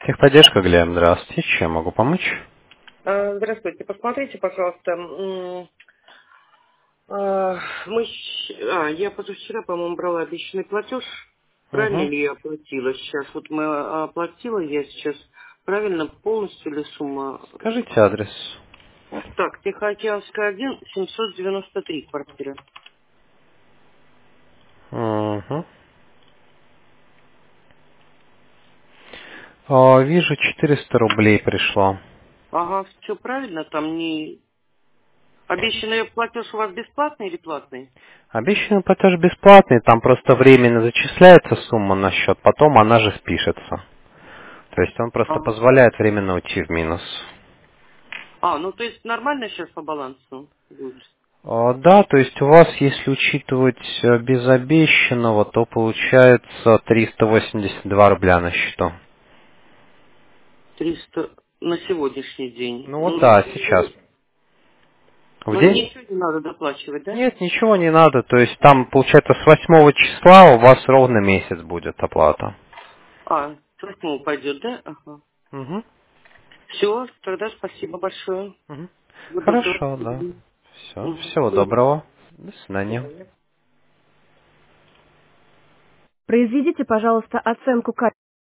Техподдержка, Глеб, здравствуйте. Чем могу помочь? Здравствуйте, посмотрите, пожалуйста, я позавчера, по-моему, брала обещанный платеж. Правильно Угу. ли я оплатила сейчас? Вот мы оплатила, я сейчас правильно полностью ли сумма? Скажите адрес. Так, Тихоокеанская 1, 793 квартира. Угу. Вижу, 400 рублей пришло. Ага, все правильно, там не... Обещанный платеж у вас бесплатный или платный? Обещанный платеж бесплатный, там просто временно зачисляется сумма на счет, потом она же спишется. То есть он просто Ага. позволяет временно уйти в минус. Ну то есть нормально сейчас по балансу будет? Да, то есть у вас, если учитывать без обещанного, то получается 382 рубля на счету. 300 на сегодняшний день. Ну вот да, сейчас. В Ну, день? ничего не надо доплачивать, да? Нет, ничего не надо. То есть там, получается, с 8 числа у вас ровно месяц будет оплата. С 8 пойдет, да? Ага. Угу. Все, тогда спасибо большое. Угу. Всего доброго. Хорошо, да. Все. Мгм. Всего доброго. До свидания. Произведите, пожалуйста, оценку качества.